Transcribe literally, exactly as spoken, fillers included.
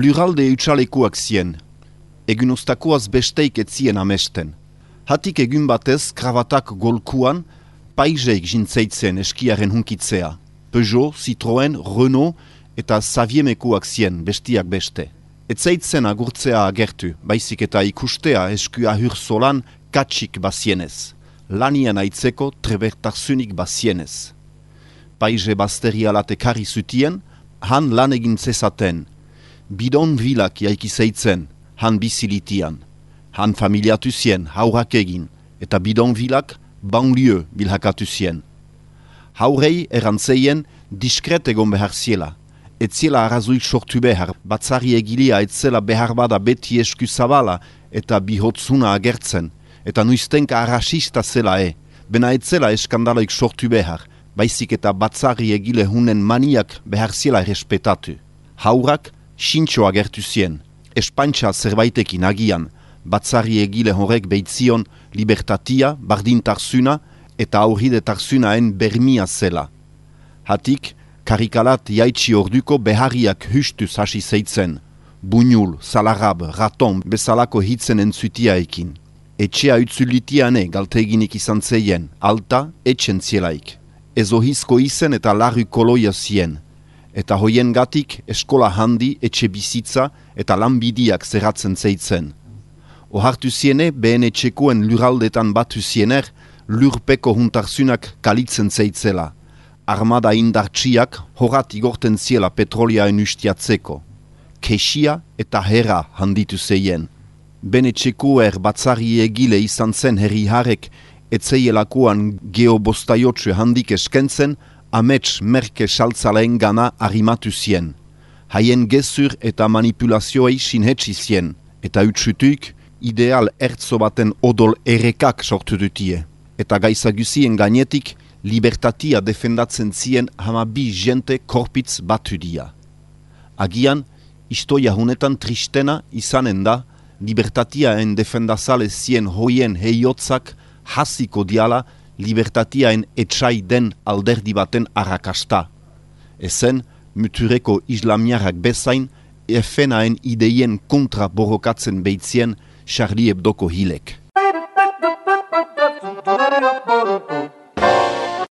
luralde utxalekuak zien. Egun ustakoaz besteik etzien amesten. Hatik egun batez kravatak golkuan, paiseik jintzeitzen eskiaren hunkitzea. Peugeot, Citroën, Renault eta Saviemekuak zien bestiak beste. Etzeitzen agurtzea agertu, baizik eta ikustea esku ahur solan katsik bazienez. Lanian aitzeko trebertarzunik bazienez. Paise basterialat ekarri zutien, han lan egin zezaten. Bidon vilak jaikizeitzen, han bizilitian. Han familiatu zien, haurak egin, eta bidon vilak banlieue bilhakatu zien. Haurei erantzeien diskret egon behar ziela. Etziela arrazuik sortu behar, batzari egilia etzela behar bada beti esku zabala eta bihotzuna agertzen, eta nuiztenka arrasista zela e, bena etzela eskandalaik sortu behar, baizik eta batzari egile hunen maniak behar ziela respetatu. Haurak sintxo agertu zien, espantxa zerbaitekin agian, batzari egile horrek beitzion libertatia, bardintarsuna eta aurridetarsuna bermia zela. Hatik, karikalat jaitsi orduko beharriak hustuz hasi zeitzen, buñul, salarab, raton bezalako hitzen entzutiaekin. Etxea utzulitiane galteginik izan zeien, alta etxen zielaik. Ezohizko izen eta larru koloia zien, eta hoien gatik eskola handi, etxe bizitza eta lanbidiak zerratzen zeitzen. Ohartu ziene, behen etxekoen luraldetan batu ziener, lurpeko huntarzunak kalitzen zeitzela. Armada indartsiak horat igorten ziela petroliaen ustiatzeko. Kesia eta herra handitu zeien. Bene txekoer batzari egile izan zen herriharek etzeielakoan geobostaiotsu handik eskentzen, amets merke saltzaleen gana arrimatu zien. Haien gezur eta manipulazioei sinhetsi zien, eta utsutuik ideal ertzo baten odol errekak sortu dutie. Eta gaizagusien gainetik libertatia defendatzen zien hamabi jente korpitz batu dia. Agian, istoia hunetan tristena izanen da, libertatiaen defendazale zien hoien heiotzak hasiko diala libertatiaen etxai den alderdi baten arrakasta. Ezen, mutureko islamiarrak bezain, efenaen ideien kontra borrokatzen beitzien Charlie Hebdoko hilek.